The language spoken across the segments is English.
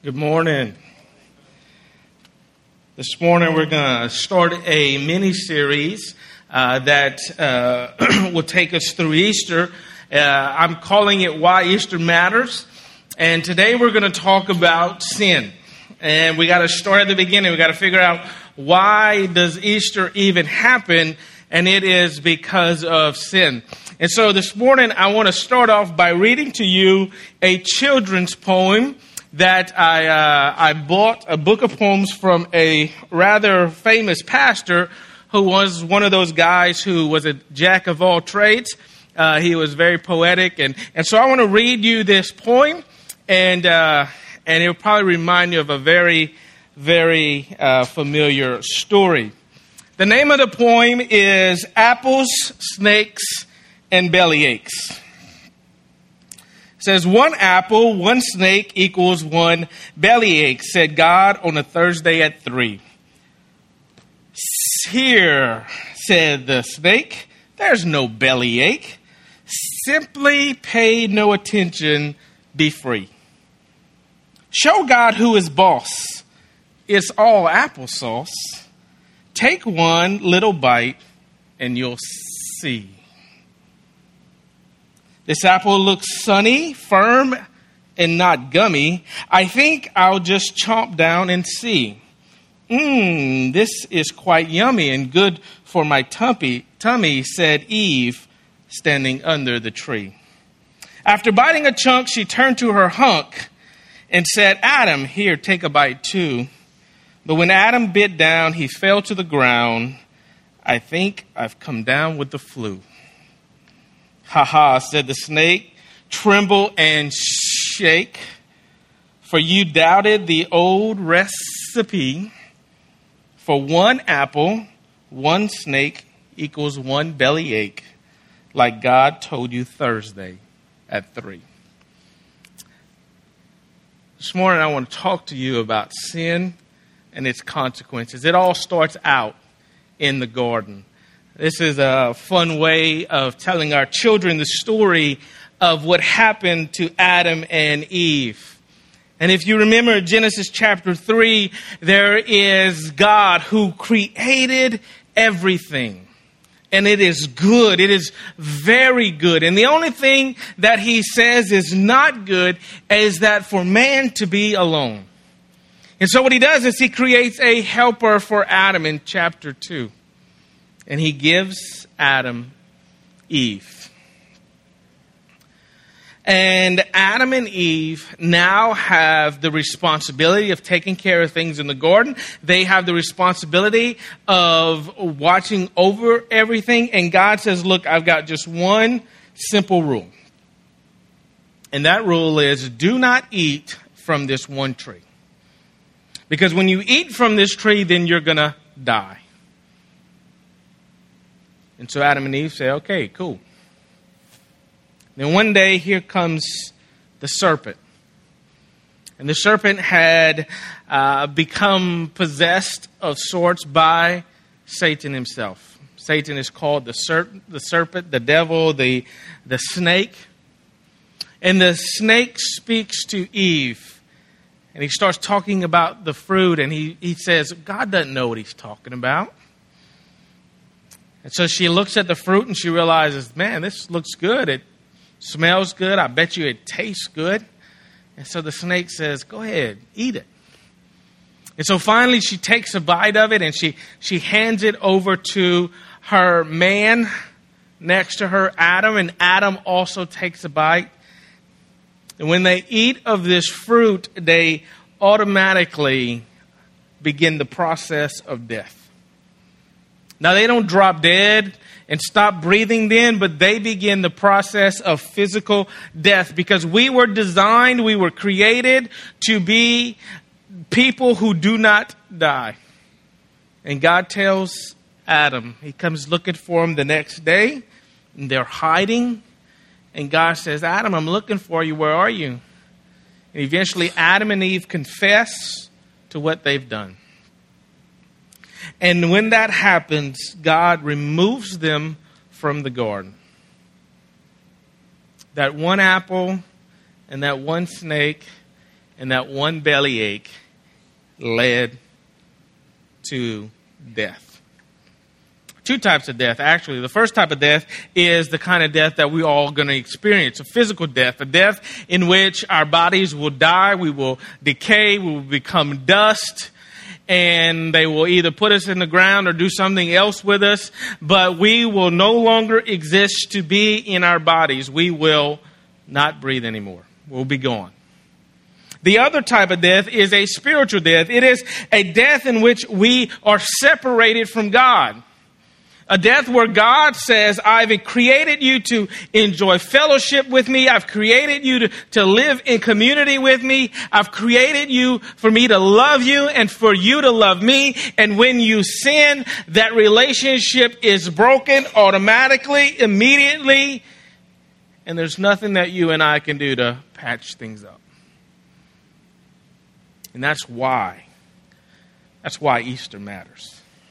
Good morning. This morning we're going to start a mini-series that will take us through Easter. I'm calling it Why Easter Matters. And today we're going to talk about sin. And we got to start at the beginning. We got to figure out why does Easter even happen? And it is because of sin. And so this morning I want to start off by reading to you a children's poem that I bought, a book of poems from a rather famous pastor who was one of those guys who was a jack of all trades. He was very poetic. And so I want to read you this poem, and it'll probably remind you of a very, very familiar story. The name of the poem is Apples, Snakes, and Bellyaches. It says, 1 apple, 1 snake equals 1 bellyache, said God on a Thursday at 3. Here, said the snake, there's no bellyache. Simply pay no attention, be free. Show God who is boss. It's all applesauce. Take one little bite and you'll see. This apple looks sunny, firm, and not gummy. I think I'll just chomp down and see. This is quite yummy and good for my tummy, said Eve, standing under the tree. After biting a chunk, she turned to her hunk and said, Adam, here, take a bite too. But when Adam bit down, he fell to the ground. I think I've come down with the flu. Ha ha, said the snake, tremble and shake, for you doubted the old recipe. For 1 apple, 1 snake equals 1 bellyache, like God told you Thursday at 3. This morning I want to talk to you about sin and its consequences. It all starts out in the garden. This is a fun way of telling our children the story of what happened to Adam and Eve. And if you remember Genesis chapter 3, there is God who created everything. And it is good. It is very good. And the only thing that he says is not good is that for man to be alone. And so what he does is he creates a helper for Adam in chapter 2. And he gives Adam Eve. And Adam and Eve now have the responsibility of taking care of things in the garden. They have the responsibility of watching over everything. And God says, look, I've got just one simple rule. And that rule is do not eat from this one tree. Because when you eat from this tree, then you're going to die. And so Adam and Eve say, okay, cool. Then one day, here comes the serpent. And the serpent had become possessed of sorts by Satan himself. Satan is called the serpent, the devil, the snake. And the snake speaks to Eve. And he starts talking about the fruit. And he says, God doesn't know what he's talking about. And so she looks at the fruit and she realizes, man, this looks good. It smells good. I bet you it tastes good. And so the snake says, go ahead, eat it. And so finally she takes a bite of it and she hands it over to her man next to her, Adam. And Adam also takes a bite. And when they eat of this fruit, they automatically begin the process of death. Now, they don't drop dead and stop breathing then, but they begin the process of physical death because we were designed, we were created to be people who do not die. And God tells Adam, he comes looking for him the next day, and they're hiding. And God says, Adam, I'm looking for you. Where are you? And eventually, Adam and Eve confess to what they've done. And when that happens, God removes them from the garden. That 1 apple and that 1 snake And that one bellyache led to death. Two types of death, actually. The first type of death is the kind of death that we're all going to experience, a physical death, a death in which our bodies will die, we will decay, we will become dust, and they will either put us in the ground or do something else with us, but we will no longer exist to be in our bodies. We will not breathe anymore. We'll be gone. The other type of death is a spiritual death. It is a death in which we are separated from God. A death where God says, I've created you to enjoy fellowship with me. I've created you to live in community with me. I've created you for me to love you and for you to love me. And when you sin, that relationship is broken automatically, immediately. And there's nothing that you and I can do to patch things up. And that's why Easter matters.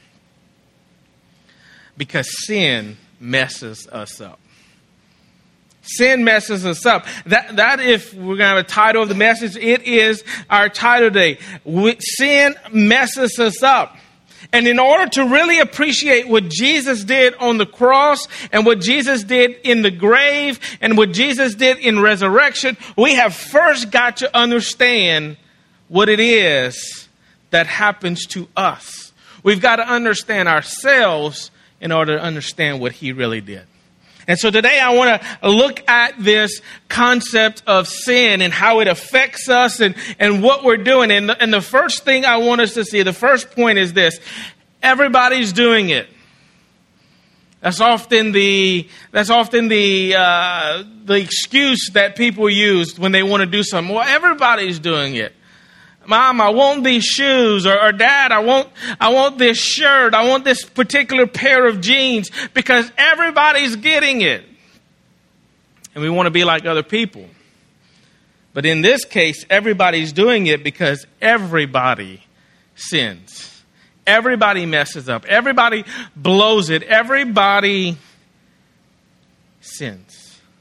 Because sin messes us up. Sin messes us up. That if we're going to have a title of the message, it is our title today. Sin messes us up. And in order to really appreciate what Jesus did on the cross and what Jesus did in the grave and what Jesus did in resurrection, we have first got to understand what it is that happens to us. We've got to understand ourselves in order to understand what he really did. And so today I want to look at this concept of sin and how it affects us and what we're doing. And the first thing I want us to see, the first point is this: everybody's doing it. That's often the excuse that people use when they want to do something. Well, everybody's doing it. Mom, I want these shoes, or Dad, I want this shirt. I want this particular pair of jeans because everybody's getting it. And we want to be like other people. But in this case, everybody's doing it because everybody sins. Everybody messes up. Everybody blows it. Everybody sins.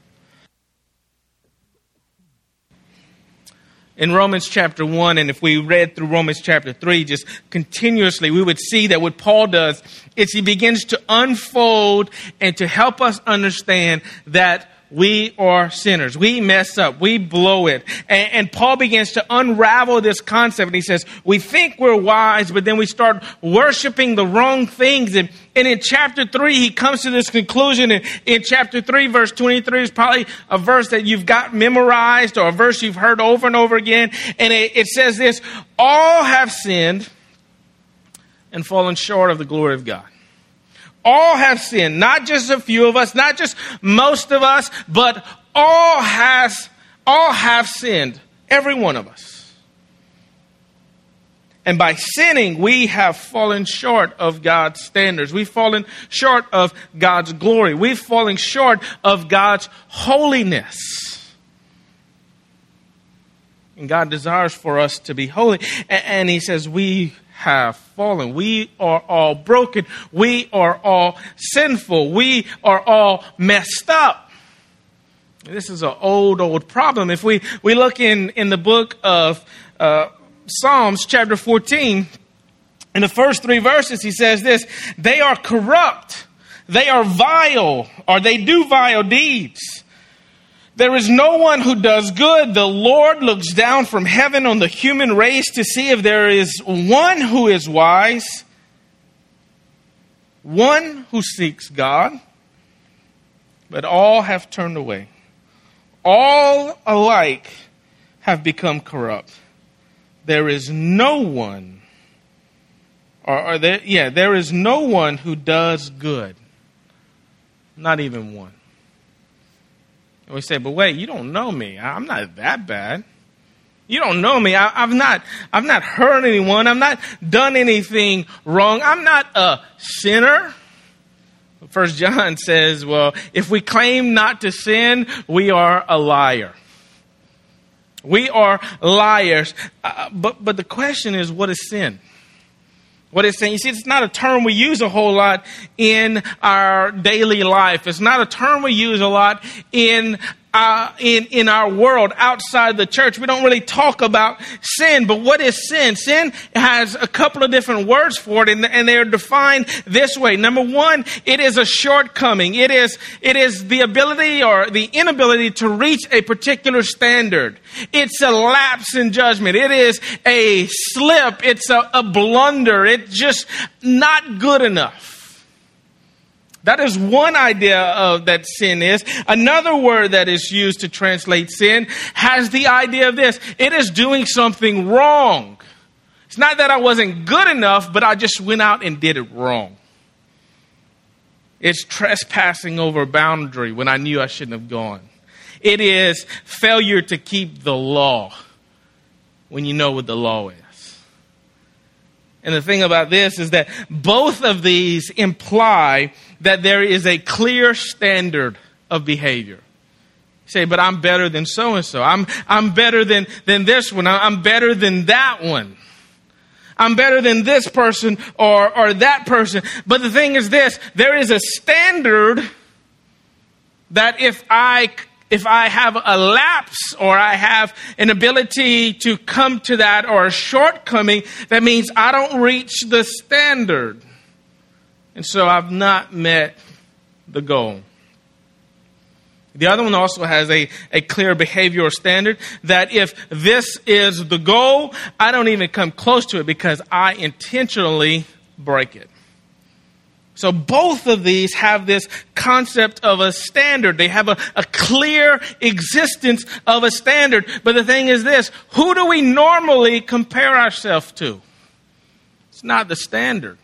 In Romans chapter 1, and if we read through Romans chapter 3 just continuously, we would see that what Paul does is he begins to unfold and to help us understand that we are sinners. We mess up. We blow it. And Paul begins to unravel this concept. And he says, we think we're wise, but then we start worshiping the wrong things. And in chapter 3, he comes to this conclusion. And in chapter 3, verse 23 is probably a verse that you've got memorized or a verse you've heard over and over again. And it says this: all have sinned and fallen short of the glory of God. All have sinned, not just a few of us, not just most of us, but all have sinned, every one of us. And by sinning, we have fallen short of God's standards. We've fallen short of God's glory. We've fallen short of God's holiness. And God desires for us to be holy. And he says we have fallen. We are all broken. We are all sinful. We are all messed up. This is an old problem. If we look in the book of Psalms chapter 14, in the first 3 verses, he says this: they are corrupt, they are vile, or they do vile deeds. There is no one who does good. The Lord looks down from heaven on the human race to see if there is one who is wise, one who seeks God. But all have turned away. All alike have become corrupt. There is no one, there is no one who does good. Not even one. And we say, but wait, you don't know me. I'm not that bad. You don't know me. I've not hurt anyone. I've not done anything wrong. I'm not a sinner. 1 John says, well, if we claim not to sin, we are a liar. We are liars. But the question is, what is sin? What it's saying, you see, it's not a term we use a whole lot in our daily life. It's not a term we use a lot in in our world outside the church, we don't really talk about sin. But what is sin? Sin has a couple of different words for it, and they're defined this way. Number one, it is a shortcoming. It is the ability or the inability to reach a particular standard. It's a lapse in judgment. It is a slip. It's a blunder. It's just not good enough. That is one idea of that sin is. Another word that is used to translate sin has the idea of this. It is doing something wrong. It's not that I wasn't good enough, but I just went out and did it wrong. It's trespassing over a boundary when I knew I shouldn't have gone. It is failure to keep the law when you know what the law is. And the thing about this is that both of these imply that there is a clear standard of behavior. You say, but I'm better than so-and-so. I'm better than this one. I'm better than that one. I'm better than this person or that person. But the thing is this, there is a standard that if I have a lapse or I have an ability to come to that or a shortcoming, that means I don't reach the standard. And so I've not met the goal. The other one also has a clear behavioral standard that if this is the goal, I don't even come close to it because I intentionally break it. So both of these have this concept of a standard. They have a clear existence of a standard. But the thing is this, who do we normally compare ourselves to? It's not the standard.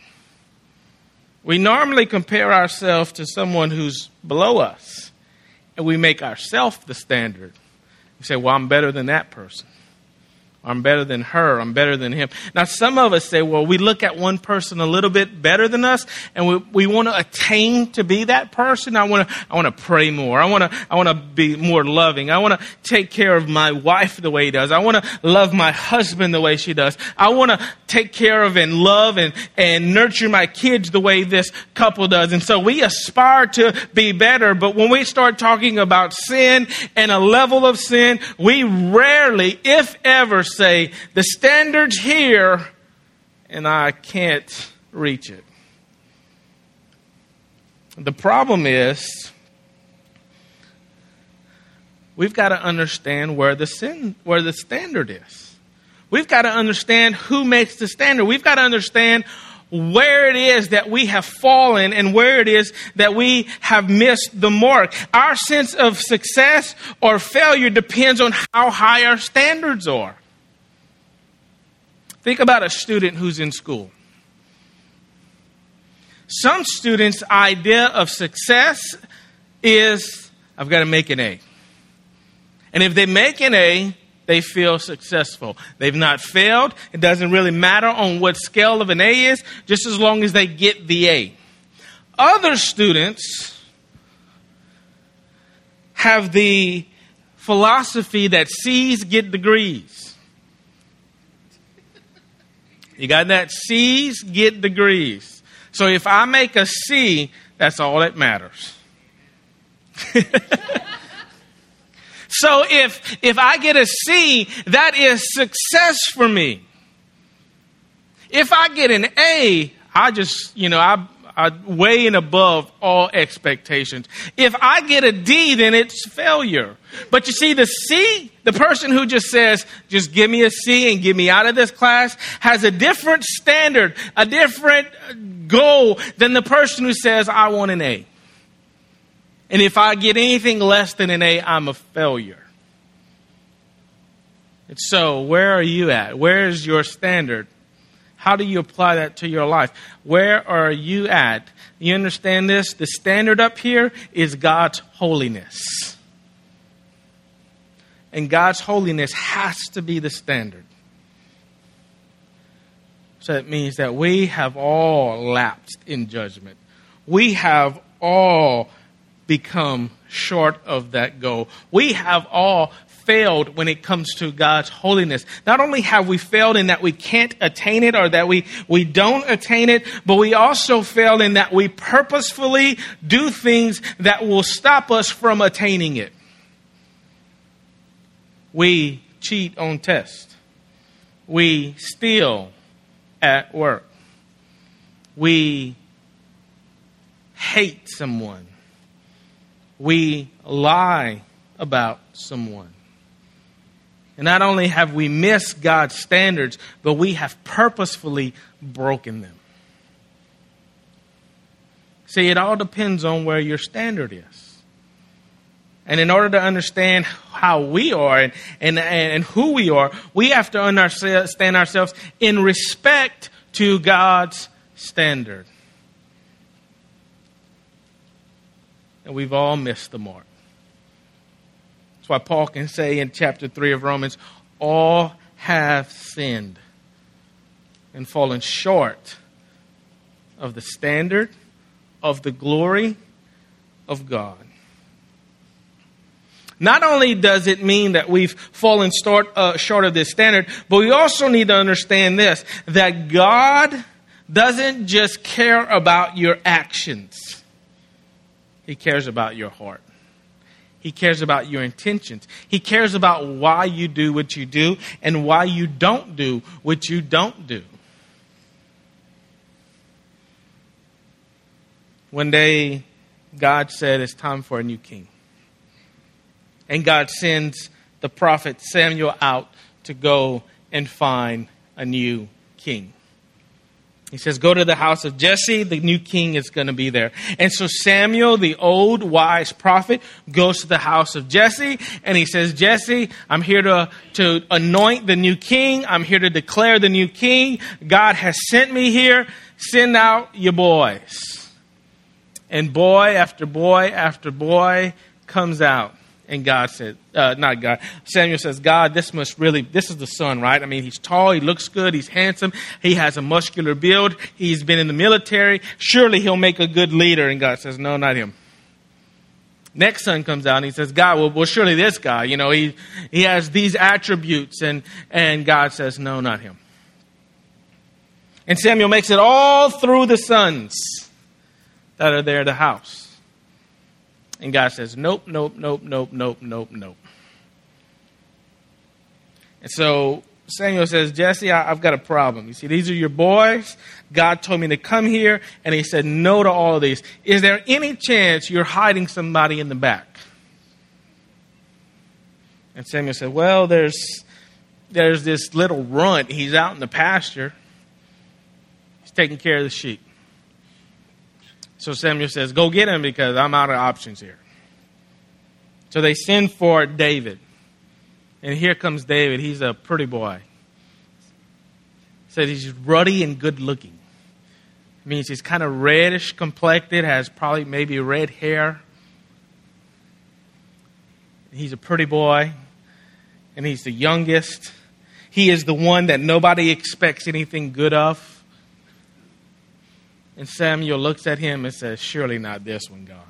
We normally compare ourselves to someone who's below us. And we make ourselves the standard. We say, well, I'm better than that person. I'm better than her. I'm better than him. Now, some of us say, well, we look at one person a little bit better than us, and we want to attain to be that person. I want to pray more. I want to be more loving. I want to take care of my wife the way he does. I want to love my husband the way she does. I want to take care of and love and nurture my kids the way this couple does. And so we aspire to be better, but when we start talking about sin and a level of sin, we rarely, if ever, say the standard's here and I can't reach it. The problem is we've got to understand where the standard is. We've got to understand who makes the standard. We've got to understand where it is that we have fallen and where it is that we have missed the mark. Our sense of success or failure depends on how high our standards are. Think about a student who's in school. Some students' idea of success is, I've got to make an A. And if they make an A, they feel successful. They've not failed. It doesn't really matter on what scale of an A is, just as long as they get the A. Other students have the philosophy that C's get degrees. You got that? C's get degrees. So if I make a C, that's all that matters. So if I get a C, that is success for me. If I get an A, I just, I way and above all expectations. If I get a D, then it's failure. But you see, the C, the person who just says, just give me a C and get me out of this class, has a different standard, a different goal than the person who says, I want an A. And if I get anything less than an A, I'm a failure. And so, where are you at? Where is your standard? How do you apply that to your life? Where are you at? You understand this? The standard up here is God's holiness. And God's holiness has to be the standard. So that means that we have all lapsed in judgment. We have all become short of that goal. We have all failed when it comes to God's holiness. Not only have we failed in that we can't attain it or that we don't attain it, but we also fail in that we purposefully do things that will stop us from attaining it. We cheat on tests. We steal at work. We hate someone. We lie about someone. And not only have we missed God's standards, but we have purposefully broken them. See, it all depends on where your standard is. And in order to understand how we are and who we are, we have to understand ourselves in respect to God's standard. And we've all missed the mark. That's why Paul can say in chapter 3 of Romans, all have sinned and fallen short of the standard of the glory of God. Not only does it mean that we've fallen short of this standard, but we also need to understand this, that God doesn't just care about your actions. He cares about your heart. He cares about your intentions. He cares about why you do what you do and why you don't do what you don't do. One day, God said it's time for a new king. And God sends the prophet Samuel out to go and find a new king. He says, go to the house of Jesse. The new king is going to be there. And so Samuel, the old wise prophet, goes to the house of Jesse. And he says, Jesse, I'm here to anoint the new king. I'm here to declare the new king. God has sent me here. Send out your boys. And boy after boy after boy comes out. And God said, Samuel says, God, this is the son, right? I mean, he's tall, he looks good, he's handsome, he has a muscular build, he's been in the military. Surely he'll make a good leader. And God says, no, not him. Next son comes out and he says, God, well, surely this guy, he has these attributes. And God says, no, not him. And Samuel makes it all through the sons that are there at the house. And God says, nope, nope, nope, nope, nope, nope, nope. And so Samuel says, Jesse, I've got a problem. You see, these are your boys. God told me to come here, and he said no to all of these. Is there any chance you're hiding somebody in the back? And Samuel said, well, there's this little runt. He's out in the pasture. He's taking care of the sheep. So Samuel says, go get him because I'm out of options here. So they send for David. And here comes David. He's a pretty boy. Said he's ruddy and good looking. It means he's kind of reddish complected, has probably maybe red hair. He's a pretty boy. And he's the youngest. He is the one that nobody expects anything good of. And Samuel looks at him and says, surely not this one, God.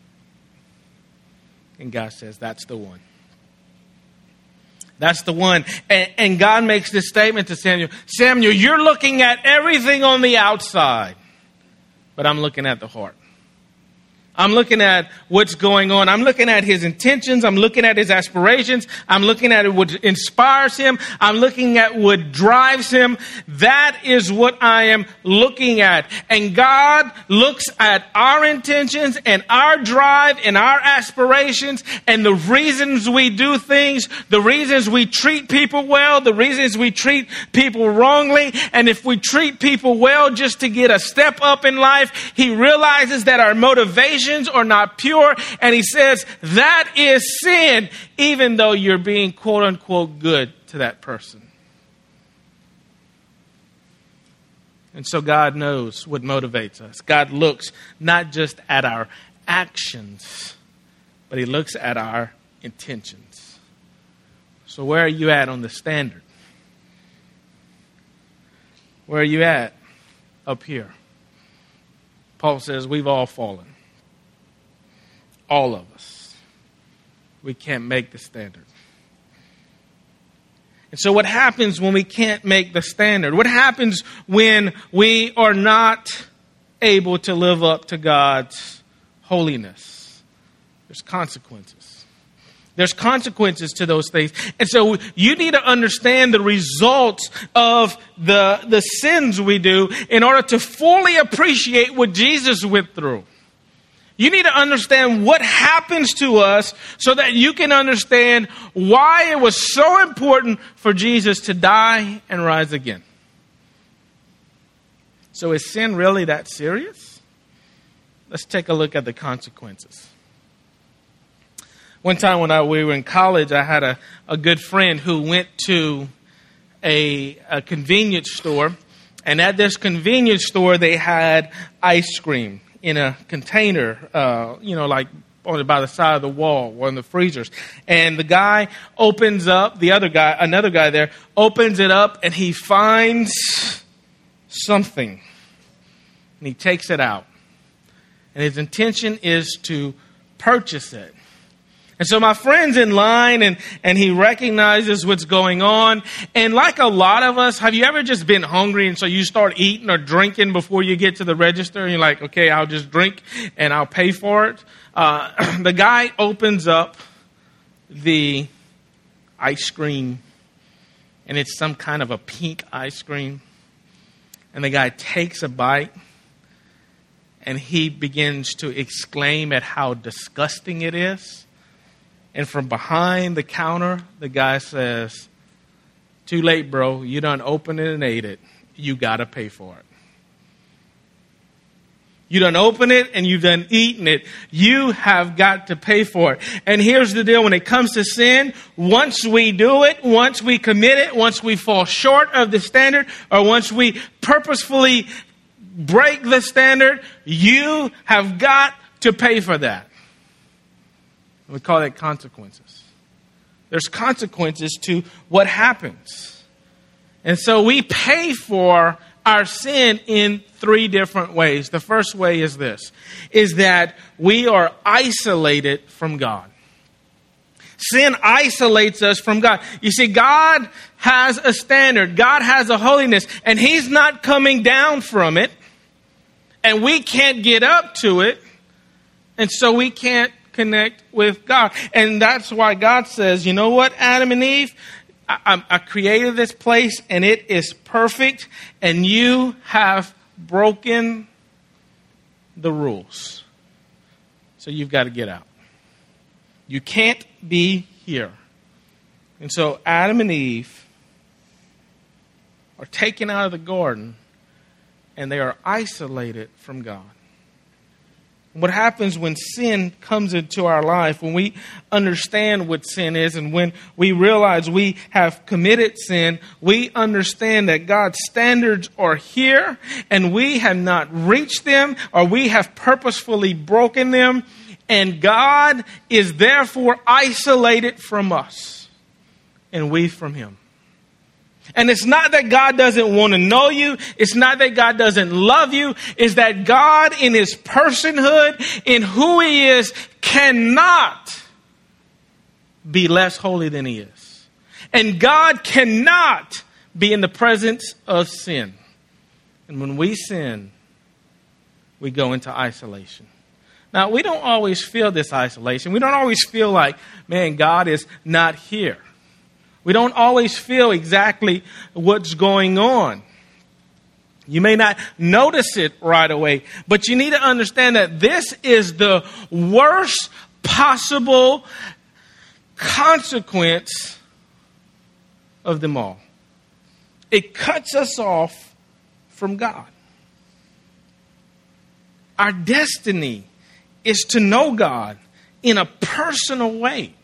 And God says, that's the one. That's the one. And God makes this statement to Samuel. Samuel, you're looking at everything on the outside, but I'm looking at the heart. I'm looking at what's going on. I'm looking at his intentions. I'm looking at his aspirations. I'm looking at what inspires him. I'm looking at what drives him. That is what I am looking at. And God looks at our intentions and our drive and our aspirations and the reasons we do things, the reasons we treat people well, the reasons we treat people wrongly. And if we treat people well just to get a step up in life, he realizes that our motivation are not pure, and he says that is sin, even though you're being quote unquote good to that person. And so God knows what motivates us. God looks not just at our actions, but he looks at our intentions. So where are you at on the standard? Where are you at? Up here. Paul says we've all fallen. All of us. We can't make the standard. And so what happens when we can't make the standard? What happens when we are not able to live up to God's holiness? There's consequences. There's consequences to those things. And so you need to understand the results of the sins we do in order to fully appreciate what Jesus went through. You need to understand what happens to us so that you can understand why it was so important for Jesus to die and rise again. So is sin really that serious? Let's take a look at the consequences. One time when we were in college, I had a good friend who went to a convenience store. And at this convenience store, they had ice cream in a container, like by the side of the wall or in the freezers. And the guy opens up, another guy there, opens it up and he finds something. And he takes it out. And his intention is to purchase it. And so my friend's in line and he recognizes what's going on. And like a lot of us, have you ever just been hungry and so you start eating or drinking before you get to the register? And you're like, okay, I'll just drink and I'll pay for it. The guy opens up the ice cream and it's some kind of a pink ice cream. And the guy takes a bite and he begins to exclaim at how disgusting it is. And from behind the counter, the guy says, "Too late, bro. You done opened it and ate it. You got to pay for it. You done opened it and you've done eaten it. You have got to pay for it." And here's the deal. When it comes to sin, once we do it, once we commit it, once we fall short of the standard, or once we purposefully break the standard, you have got to pay for that. We call that consequences. There's consequences to what happens. And so we pay for our sin in three different ways. The first way is this, is that we are isolated from God. Sin isolates us from God. You see, God has a standard. God has a holiness, and He's not coming down from it. And we can't get up to it. And so we can't connect with God. And that's why God says, you know what, Adam and Eve, I created this place and it is perfect and you have broken the rules. So you've got to get out. You can't be here. And so Adam and Eve are taken out of the garden and they are isolated from God. What happens when sin comes into our life, when we understand what sin is and when we realize we have committed sin, we understand that God's standards are here and we have not reached them or we have purposefully broken them, and God is therefore isolated from us and we from Him. And it's not that God doesn't want to know you. It's not that God doesn't love you. It's that God in His personhood, in who He is, cannot be less holy than He is. And God cannot be in the presence of sin. And when we sin, we go into isolation. Now, we don't always feel this isolation. We don't always feel like, man, God is not here. We don't always feel exactly what's going on. You may not notice it right away, but you need to understand that this is the worst possible consequence of them all. It cuts us off from God. Our destiny is to know God in a personal way.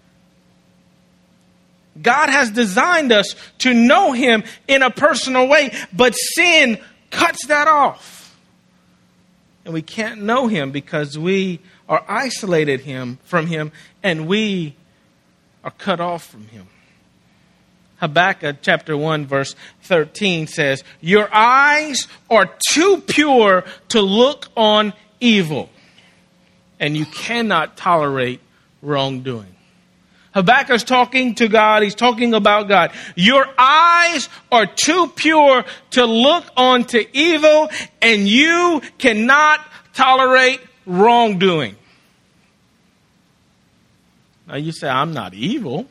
God has designed us to know Him in a personal way, but sin cuts that off. And we can't know Him because we are isolated from Him and we are cut off from Him. Habakkuk chapter 1 verse 13 says, "Your eyes are too pure to look on evil, and you cannot tolerate wrongdoing." Habakkuk's talking to God. He's talking about God. Your eyes are too pure to look onto evil, and you cannot tolerate wrongdoing. Now you say, I'm not evil.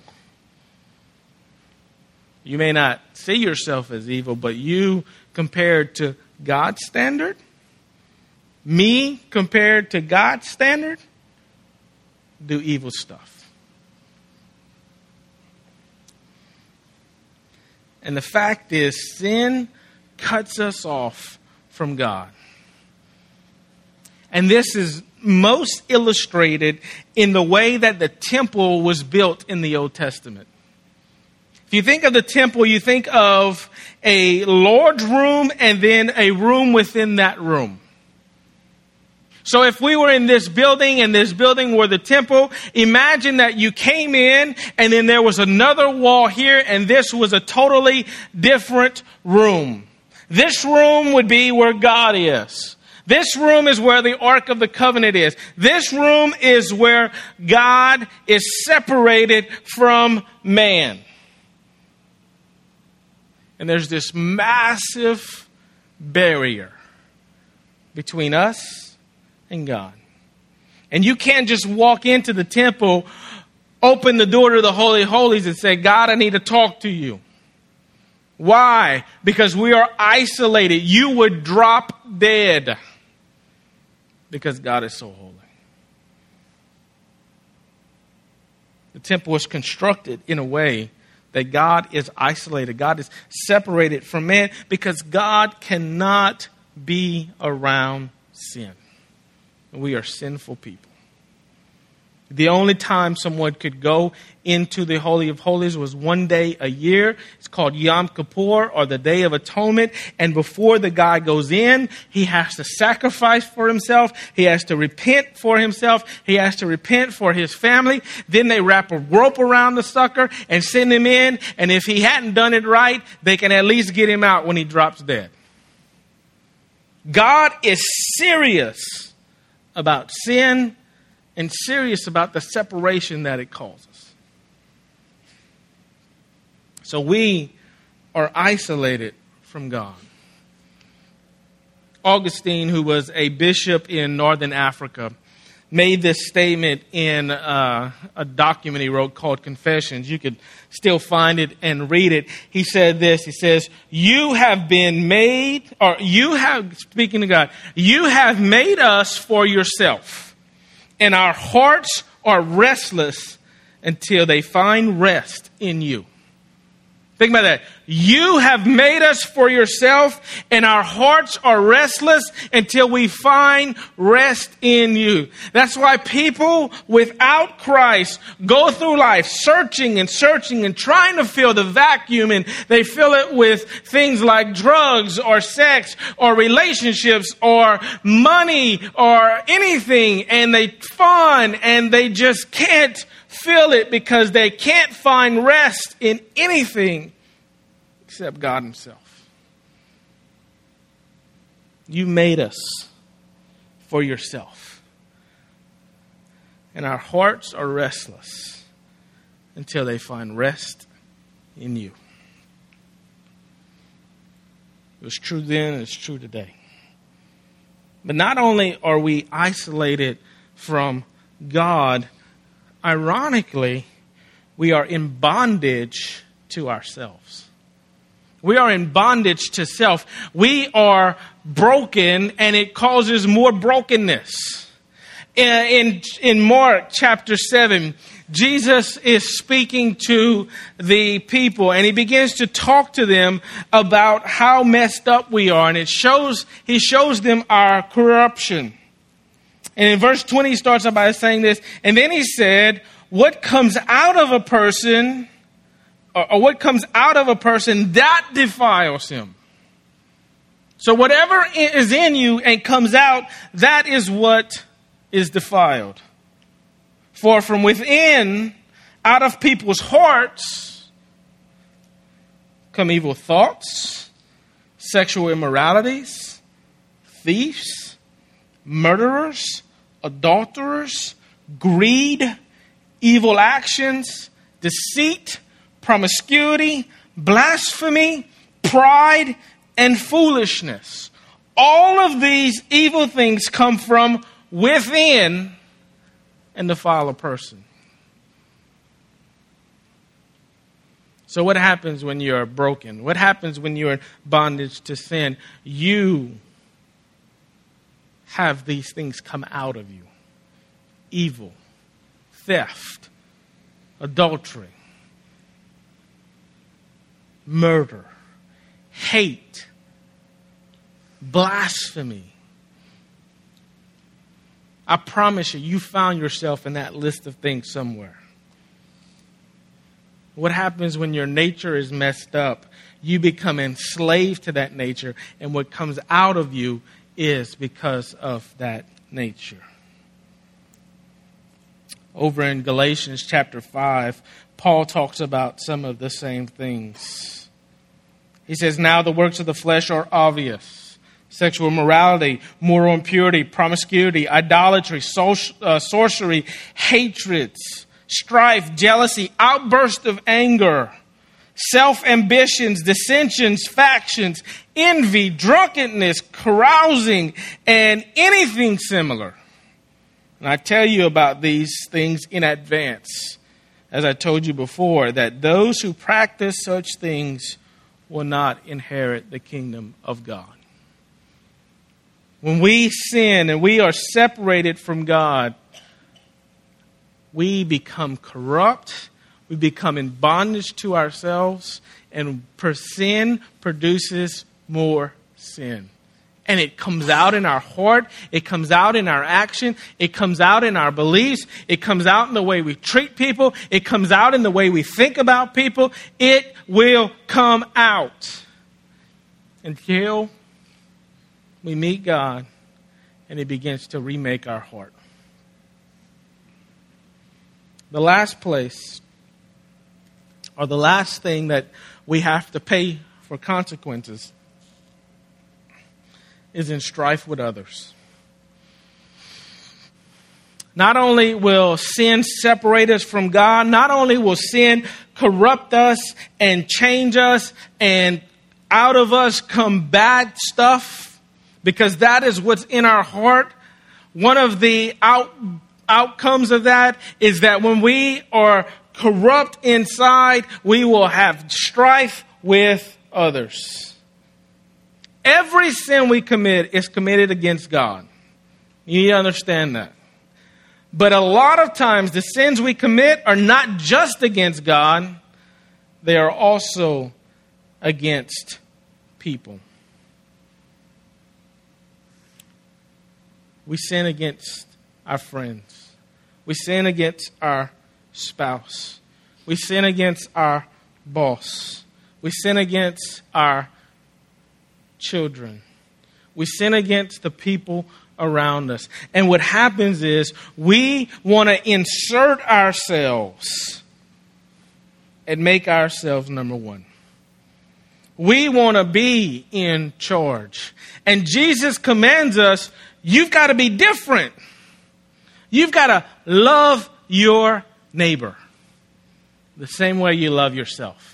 You may not see yourself as evil, but you compared to God's standard, me compared to God's standard, do evil stuff. And the fact is, sin cuts us off from God. And this is most illustrated in the way that the temple was built in the Old Testament. If you think of the temple, you think of a Lord's room and then a room within that room. So if we were in this building and this building were the temple, imagine that you came in and then there was another wall here and this was a totally different room. This room would be where God is. This room is where the Ark of the Covenant is. This room is where God is separated from man. And there's this massive barrier between us and God. And you can't just walk into the temple, open the door to the Holy of Holies and say, God, I need to talk to you. Why? Because we are isolated. You would drop dead because God is so holy. The temple was constructed in a way that God is isolated. God is separated from man because God cannot be around sin. We are sinful people. The only time someone could go into the Holy of Holies was one day a year. It's called Yom Kippur, or the Day of Atonement. And before the guy goes in, he has to sacrifice for himself. He has to repent for himself. He has to repent for his family. Then they wrap a rope around the sucker and send him in. And if he hadn't done it right, they can at least get him out when he drops dead. God is serious about sin and serious about the separation that it causes. So we are isolated from God. Augustine, who was a bishop in northern Africa, made this statement in a document he wrote called Confessions. You could still find it and read it. He said this, he says, you have been made, or you have, speaking to God, you have made us for yourself. And our hearts are restless until they find rest in you. Think about that. You have made us for yourself, and our hearts are restless until we find rest in you. That's why people without Christ go through life searching and trying to fill the vacuum, and they fill it with things like drugs or sex or relationships or money or anything, and they fun, and they just can't fill it because they can't find rest in anything except God himself. You made us for yourself. And our hearts are restless until they find rest in you. It was true then, and it's true today. But not only are we isolated from God, ironically, we are in bondage to ourselves. We are in bondage to self. We are broken, and it causes more brokenness. In Mark chapter 7, Jesus is speaking to the people, and he begins to talk to them about how messed up we are. And he shows them our corruption. And in verse 20, he starts out by saying this. And then he said, what comes out of a person, or what comes out of a person, that defiles him. So whatever is in you and comes out, that is what is defiled. For from within, out of people's hearts, come evil thoughts, sexual immoralities, thieves, murderers, adulterers, greed, evil actions, deceit, promiscuity, blasphemy, pride, and foolishness. All of these evil things come from within and defile a person. So what happens when you're broken? What happens when you're in bondage to sin? You have these things come out of you. Evil, theft, adultery, murder, hate, blasphemy. I promise you, you found yourself in that list of things somewhere. What happens when your nature is messed up? You become enslaved to that nature, and what comes out of you is because of that nature. Over in Galatians chapter 5, Paul talks about some of the same things. He says, now the works of the flesh are obvious: sexual immorality, moral impurity, promiscuity, idolatry, sorcery, hatreds, strife, jealousy, outburst of anger, self-ambitions, dissensions, factions, envy, drunkenness, carousing, and anything similar. And I tell you about these things in advance, as I told you before, that those who practice such things will not inherit the kingdom of God. When we sin and we are separated from God, we become corrupt, we become in bondage to ourselves, and sin produces more sin. And it comes out in our heart, it comes out in our action, it comes out in our beliefs, it comes out in the way we treat people, it comes out in the way we think about people. It will come out until we meet God and He begins to remake our heart. The last place, or the last thing that we have to pay for consequences, is in strife with others. Not only will sin separate us from God, not only will sin corrupt us and change us, and out of us come bad stuff, because that is what's in our heart. One of the outcomes of that is that when we are corrupt inside, we will have strife with others. Every sin we commit is committed against God. You need to understand that. But a lot of times the sins we commit are not just against God, they are also against people. We sin against our friends. We sin against our spouse. We sin against our boss. We sin against our children. We sin against the people around us. And what happens is we want to insert ourselves and make ourselves number one. We want to be in charge. And Jesus commands us, you've got to be different. You've got to love your neighbor the same way you love yourself.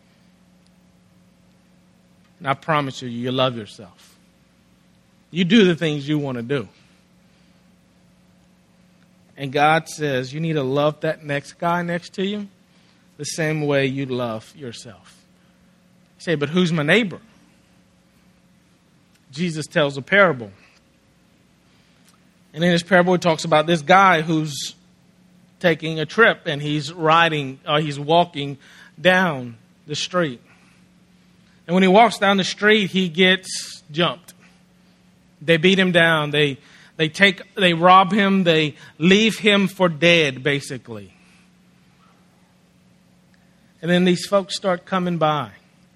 And I promise you love yourself. You do the things you want to do. And God says you need to love that next guy next to you the same way you love yourself. You say, but who's my neighbor? Jesus tells a parable. And in his parable, he talks about this guy who's taking a trip and he's walking down the street. And when he walks down the street, he gets jumped. They beat him down. They rob him. They leave him for dead, basically. And then these folks start coming by.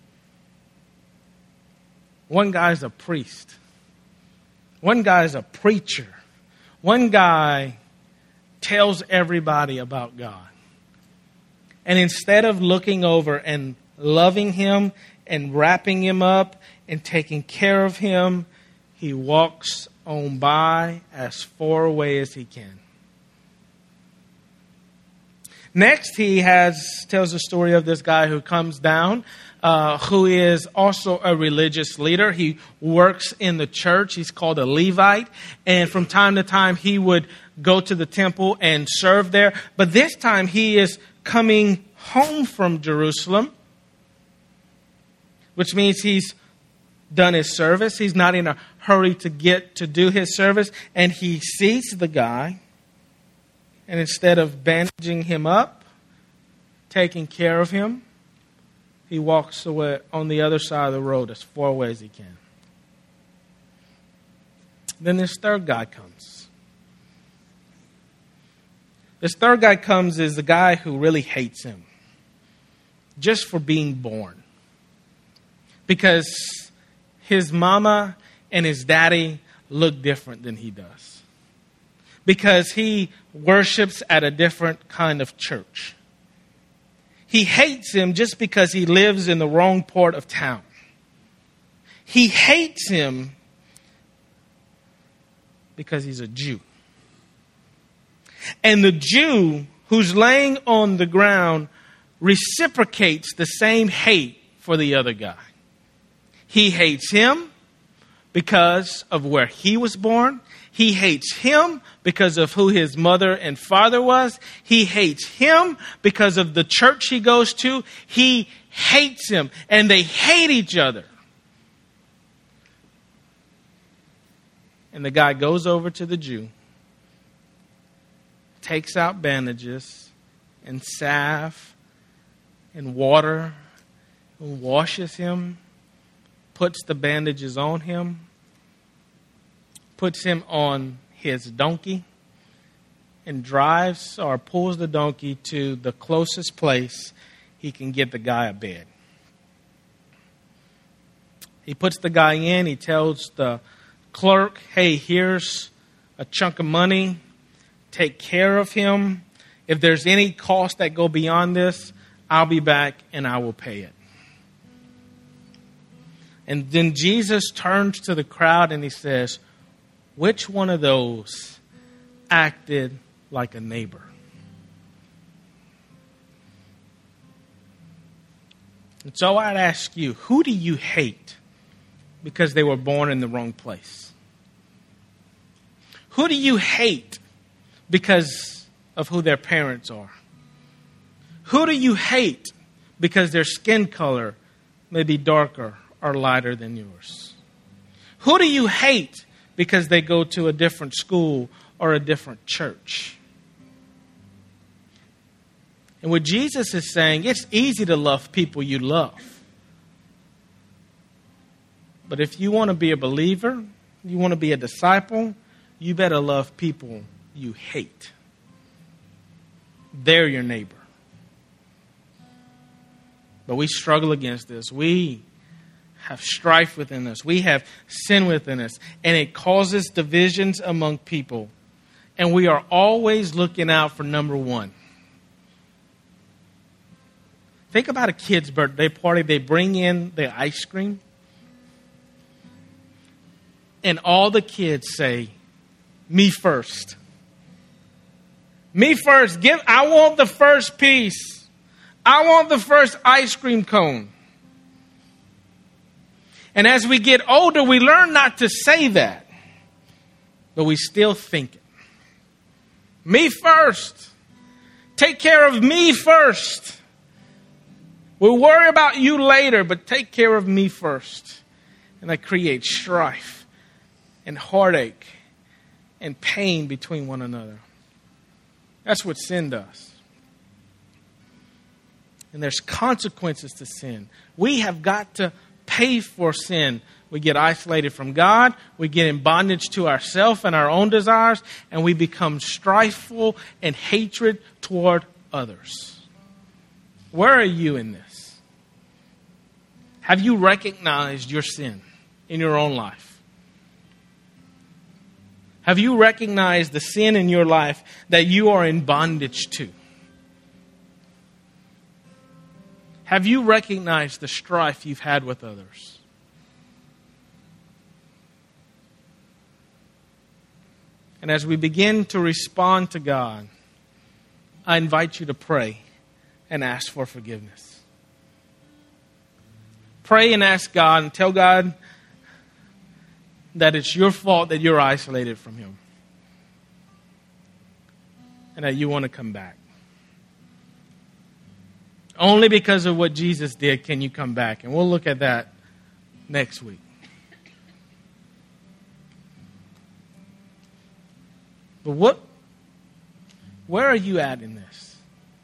One guy's a priest. One guy's a preacher. One guy tells everybody about God. And instead of looking over and loving him and wrapping him up and taking care of him, he walks on by as far away as he can. Next, he tells the story of this guy who comes down, who is also a religious leader. He works in the church. He's called a Levite. And from time to time, he would go to the temple and serve there. But this time, he is coming home from Jerusalem. which means he's done his service. He's not in a hurry to get to do his service. And he sees the guy. And instead of bandaging him up, taking care of him, he walks away on the other side of the road as far away as he can. Then this third guy comes. This third guy comes is the guy who really hates him just for being born. Because his mama and his daddy look different than he does. Because he worships at a different kind of church. He hates him just because he lives in the wrong part of town. He hates him because he's a Jew. And the Jew who's laying on the ground reciprocates the same hate for the other guy. He hates him because of where he was born. He hates him because of who his mother and father was. He hates him because of the church he goes to. He hates him, and they hate each other. And the guy goes over to the Jew, takes out bandages and salve and water, and washes him, puts the bandages on him, puts him on his donkey, and drives or pulls the donkey to the closest place he can get the guy a bed. He puts the guy in. He tells the clerk, hey, here's a chunk of money. Take care of him. If there's any costs that go beyond this, I'll be back and I will pay it. And then Jesus turns to the crowd and he says, which one of those acted like a neighbor? And so I'd ask you, who do you hate because they were born in the wrong place? Who do you hate because of who their parents are? Who do you hate because their skin color may be darker or lighter than yours? Who do you hate because they go to a different school or a different church? And what Jesus is saying, it's easy to love people you love. But if you want to be a believer, you want to be a disciple, you better love people you hate. They're your neighbor. But we struggle against this. We have strife within us. We have sin within us. And it causes divisions among people. And we are always looking out for number one. Think about a kid's birthday party. They bring in the ice cream. And all the kids say, me first. Me first. I want the first piece. I want the first ice cream cone. And as we get older, we learn not to say that. But we still think it. Me first. Take care of me first. We'll worry about you later, but take care of me first. And that creates strife and heartache and pain between one another. That's what sin does. And there's consequences to sin. We have got to pay for sin. We get isolated from God. We get in bondage to ourselves and our own desires. And we become strifeful and hatred toward others. Where are you in this? Have you recognized your sin in your own life? Have you recognized the sin in your life that you are in bondage to? Have you recognized the strife you've had with others? And as we begin to respond to God, I invite you to pray and ask for forgiveness. Pray and ask God and tell God that it's your fault that you're isolated from Him. And that you want to come back. Only because of what Jesus did can you come back. And we'll look at that next week. But where are you at in this?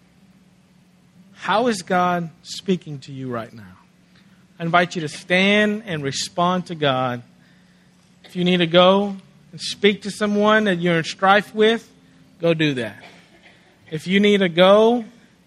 How is God speaking to you right now? I invite you to stand and respond to God. If you need to go and speak to someone that you're in strife with, go do that. If you need to go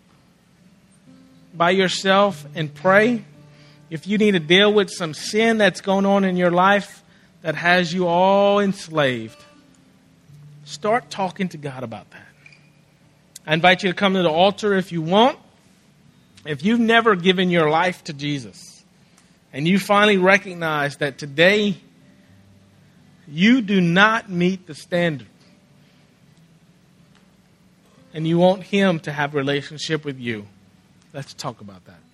by yourself and pray, if you need to deal with some sin that's going on in your life that has you all enslaved, start talking to God about that. I invite you to come to the altar if you want. If you've never given your life to Jesus and you finally recognize that today you do not meet the standard and you want Him to have a relationship with you, let's talk about that.